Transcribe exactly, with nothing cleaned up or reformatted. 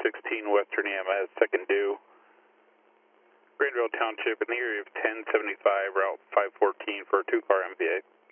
sixteen Western E M S, second due. Grandville Township in the area of ten seventy-five, Route five fourteen for a two-car M V A.